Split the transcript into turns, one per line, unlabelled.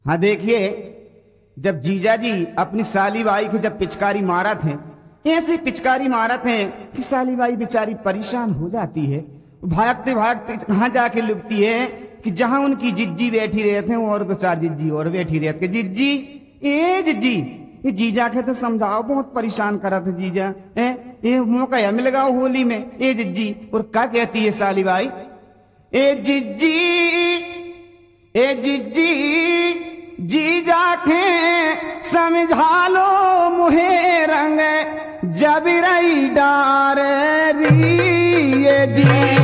हाँ देखिए, जब जीजा जी अपनी साली बाई को जब पिचकारी मारा थे, ऐसी पिचकारी मारा थे कि साली बाई बेचारी परेशान हो जाती है। भागते भागते कहाँ जाके लुकती है कि जहां उनकी जिज्जी बैठी रहते हैं और दो चार जिज्जी और बैठी रहते। जिज्जी, ए जिज्जी, ये जीजा के तो समझाओ, बहुत परेशान करा था जीजा। ये मौका है मिलेगा होली में, ए जिज्जी। और क्या कहती है साली बाई, ए जिज्जी, ए जिज्जी, जीजा के समझा लो मुहे रंग जब रही डार री, ये जी।